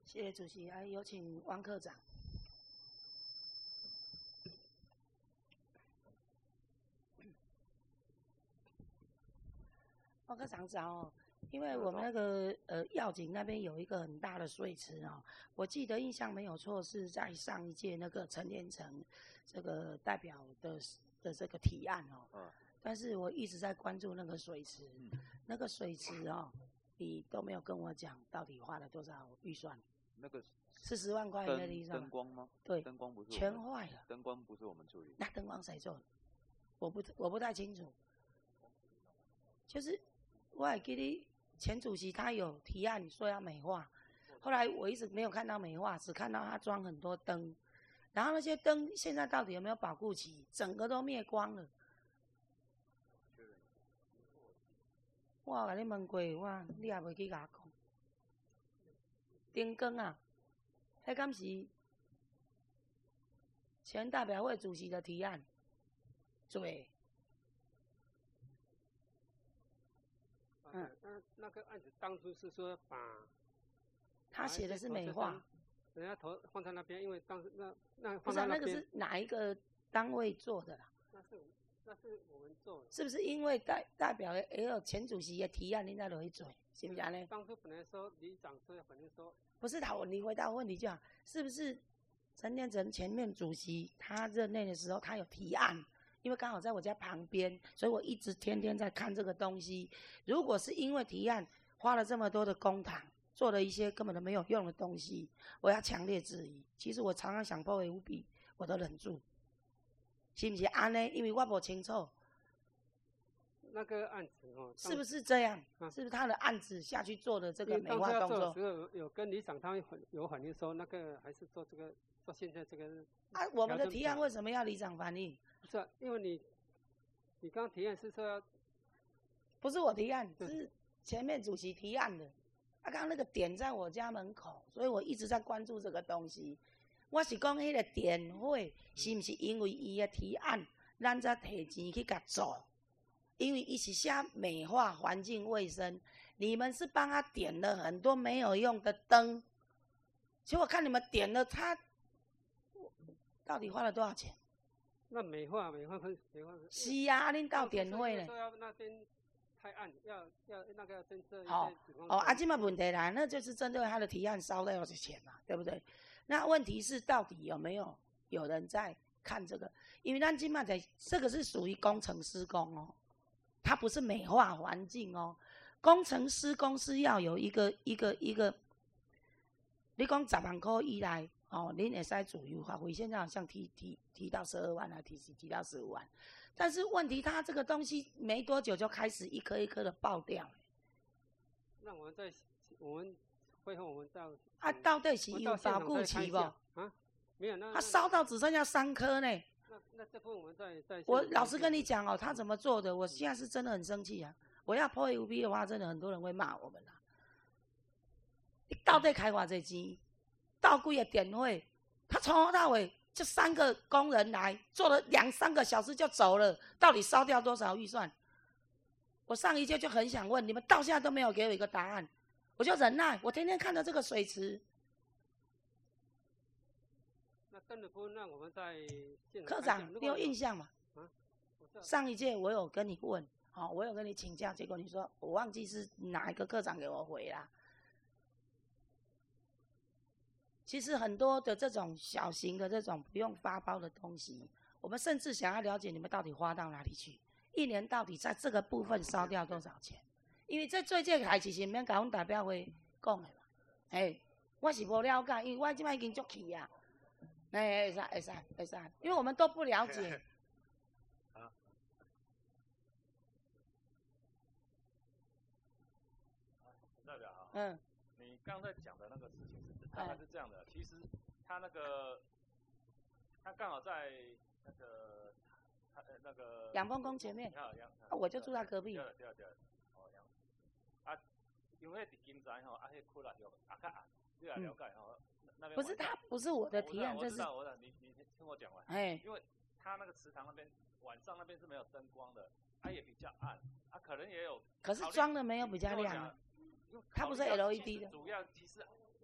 谢谢主席，有请汪科长。汪科长早因为我们那个药井那边有一个很大的水池哦，我记得印象没有错是在上一届那个陈天成这个代表的这个提案哦，但是我一直在关注那个水池，那个水池哦，你都没有跟我讲到底花了多少预算？那个40万块那个预算。灯光吗？对，灯光不是全坏了。灯光不是我们处理。那灯光谁做的？我不太清楚。就是我还记得前主席他有提案说要美化，后来我一直没有看到美化，只看到他装很多灯，然后那些灯现在到底有没有保护起？整个都灭光了。我甲你问过，你也袂去甲我讲。灯光啊，迄敢是前代表会主席的提案做的。 那个案子当初是说把， 他写的是美化， 人家头放在那边，因为当时那不是、那个是哪一个单位做的啦？ 那是我们做的。 是不是因为代表也有前主席的提案，你才落去做，是不是呢？ 当初本来说里长说，本来说不是你回答问题就好，是不是陈天成前面主席他任内的时候，他有提案？因为刚好在我家旁边，所以我一直天天在看这个东西。如果是因为提案花了这么多的公帑，做了一些根本都没有用的东西，我要强烈质疑。其实我常常想破坏无比，我都忍住，是不是安呢？因为我不清楚那个案子哦， 是不是这样？是不是他的案子下去做的这个美化动作？ 有跟里长他们有反映说，那个还是做这个做现在这个啊，我们的提案为什么要里长反映？ 是、啊，因为你刚刚提案是说要， 不是我提案，是前面主席提案的。刚刚那个点在我家门口，所以我一直在关注这个东西。我是讲那个点会是不是因为伊的提案，咱才提钱去甲做？因为伊是写美化环境卫生，你们是帮他点了很多没有用的灯，结果看你们点了他，到底花了多少钱？ 那美化是啊，恁到点会呢？ 说要那边太暗，要那个要侦测一些现在问题来，那就是针对他的提案烧掉的钱嘛，对不对？那问题是到底有没有人在看这个？因为咱今嘛在这个是属于工程施工哦，它不是美化环境哦。工程施工是要有一个，你讲10万块以内。您会使自由发挥，现在好像提到12万啊，提到15万，但是问题它这个东西没多久就开始一颗一颗的爆掉。 那我们会后我们到到底是有保护期不？ 啊，没有， 它烧到只剩下3颗呢。 那这部分我们再我老实跟你讲哦，他怎么做的？我现在是真的很生气啊！我要破 UB 的话，真的很多人会骂我们啦。你到底开偌济钱？到几个点会，他从头到尾就3个工人来做了2-3个小时就走了，到底烧掉多少预算？我上一届就很想问你们，到现在都没有给我一个答案，我就忍耐。我天天看着这个水池。 那灯的部分，那我们在科长，你有印象吗？上一届我有跟你问，我有跟你请教，结果你说我忘记是哪一个科长给我回啦。其实很多的这种小型的这种不用发包的东西，我们甚至想要了解你们到底花到哪里去，1年到底在这个部分烧掉多少钱？因为这最这个代志是免甲阮代表会讲的嘛。我是无了解，因为我现在已经足气啊。会使，因为我们都不了解。 代表哈，你刚才讲的那个事情是大概是这样的，其实他刚好在那个养蜂宫前面，我就住在隔壁。 对，因为伫金山吼，迄窟窿有较暗，你来了解吼。那边不是他，不是我的提案，这是。 我知道，你听我讲完。因为他那个池塘那边晚上那边是没有灯光的，它也比较暗，可能也有。 可是装的没有比较亮。它不是 LED 的。 主要其实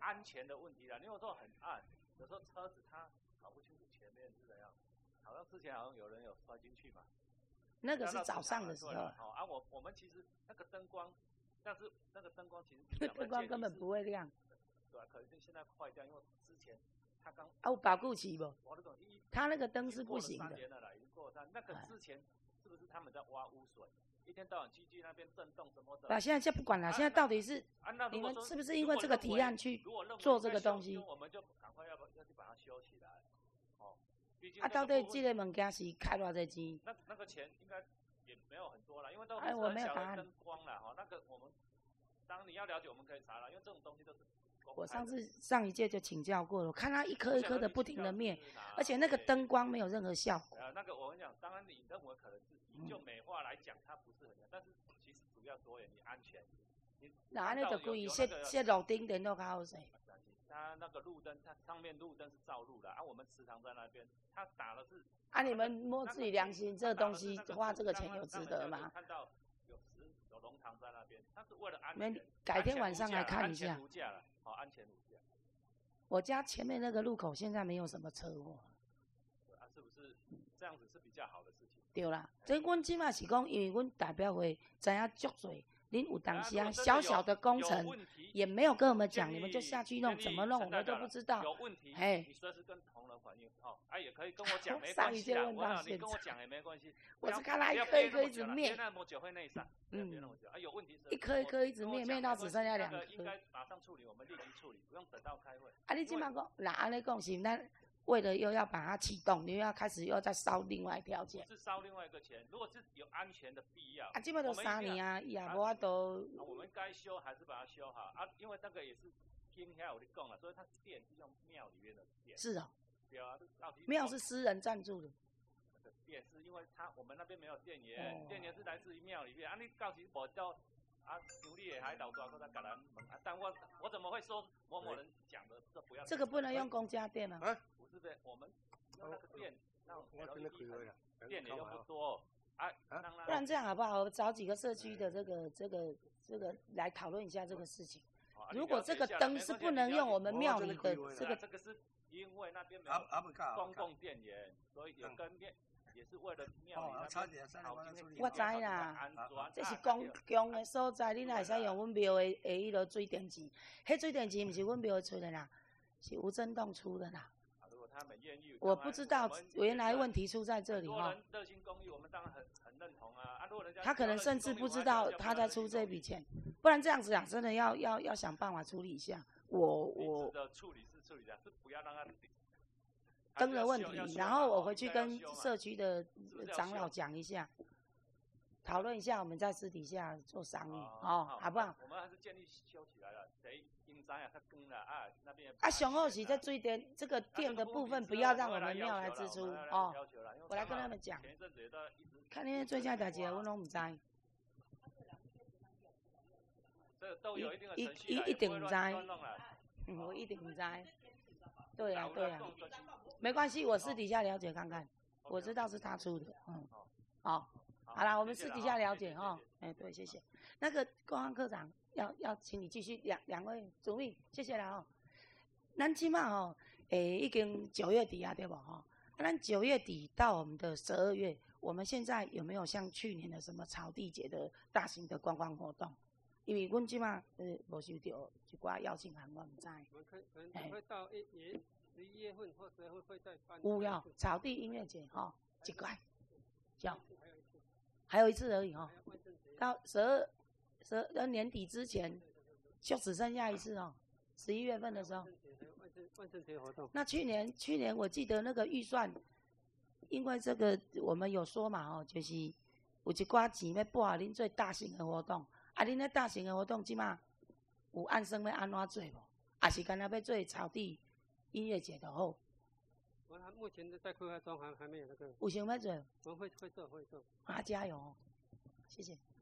安全的问题啦。你有时候很暗，有时候车子它搞不清楚前面是怎样，好像之前好像有人有摔进去嘛。 那个是早上的时候。 啊，我们其实那个灯光，但是那个灯光其实灯光根本不会亮。 对啊，可是现在坏掉，因为之前他刚有保固期不？他那个灯是不行的。 3年了啦，已经过了3。那个之前是不是他们在挖污水？一天到晚机具那边震动什么的。 啊，现在不管了，现在到底是你们是不是因为这个提案去做这个东西？ 我们就赶快要去把它修起来。哦， 啊，到底这个物件是开多少钱？ 那个钱应该也没有很多啦，因为都是很小的灯光啦。哈，那个我们当然你要了解，我们可以查了，因为这种东西都是。 我上一届就请教过了，我看它一颗一颗的不停的灭，而且那个灯光没有任何效果。 那个我跟你讲，当然你认为可能是就美化来讲，它不是很但是其实主要着眼你安全。 那安尼就故意设路灯电都较好势。 它那个路灯，它上面路灯是照路的，我们池塘在那边，它打的是。 你们摸自己良心，这个东西花这个钱有值得吗？ 看到有龙塘在那边，它是为了安全。 改天晚上来看一下。 好，安全无价。 我家前面那个路口现在没有什么车祸。 是不是这样子是比较好的事情？ 对啦，这阮即马是讲，因为阮代表会知影足多，恁有当时小小的工程也没有跟我们讲，你们就下去弄，怎么弄我们都不知道。 有问题，你随时跟同仁反映，也可以跟我讲，没关系啦。你跟我讲也没关系。 我是看他一颗一颗一直灭， 那么久会内伤，别那么久。有问题一颗一颗一直灭到只剩下2颗。 应该马上处理，我们立即处理，不用等到开会。 你即马讲，那安尼讲是咱为了又要把它启动，你又要开始又再烧另外一条钱。 是烧另外一个钱，如果是有安全的必要。 即马都3年啊，伊也无法度。 我们该修还是把它修好因为那个也是听下有的讲了，所以它电是用庙里面的电。 是哦。 对啊， 庙是私人赞助的。 电是因为我们那边没有电源，电源是来自于庙里面。你到时无叫乡里的海岛抓过来给咱问但我怎么会说某某人讲的这不要？ 这个不能用公家电吗？ 不是的，我们用那个电，让电也用不多不然这样好不好？我找几个社区的这个来讨论一下这个事情。如果这个灯是不能用我们庙里的这个是因为那边没有公共电源，所以有跟面。也是为了庙里那边我知啦，这是公共的所在，你哪会使用阮庙的迄个水电池？迄水电池不是阮庙出的啦，是吴振栋出的啦。 如果他们愿意， 我不知道原来问题出在这里哈。 热心公益，我们当然很认同啊。如果人家他可能甚至不知道他在出这笔钱，不然这样子真的要想办法处理一下。我的处理的，是不要让他。 灯的问题，然后我回去跟社区的长老讲一下，讨论一下，我们在私底下做商议，好不好？ 我们还是建议修起来了，谁因灾它更了那边。 上好是在水电这个电的部分，不要让我们庙来支出我来跟他们讲，看那些最佳代志，我拢唔知。 这都有一定的程序一定唔知，我一定唔知。对啊，没关系，我私底下了解看看，我知道是他出的，好啦，我们私底下了解对，谢谢。那个公安科长要请你继续两位主秘，谢谢啦咱起码已经9月底啊，对不咱9月底到我们的12月，我们现在有没有像去年的什么草地节的大型的观光活动？因为阮即马无收到一寡邀请函，我唔知。 我们可能会到11月份或12月会再办。 有草地音乐节一块，还有一次而已到12年底之前就只剩下一次11月份的时候。 万圣节活动。那去年我记得那个预算，因为这个我们有说嘛就是有一寡钱要拨啊，恁做大型的活动。恁咧大型的活动，即马有按算要安怎做无？还是干那要做草地音乐节就好？ 我目前在规划中，还没有那个。 有想要做？ 我们会做。 加油谢谢。